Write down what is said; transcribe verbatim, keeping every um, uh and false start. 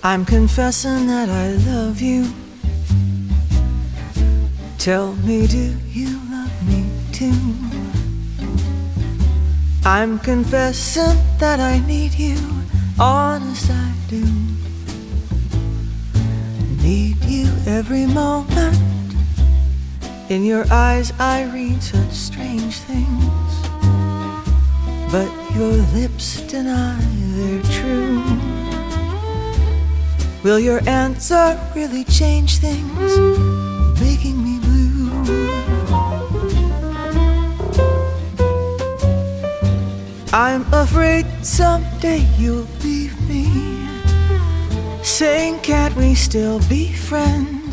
I'm confessing that I love you. Tell me, do you love me too? I'm confessing that I need you, honest I do. Need you every moment. In your eyes I read such strange things, but your lips deny they're true. Will your answer really change things, making me blue? I'm afraid someday you'll leave me, saying can't we still be friends?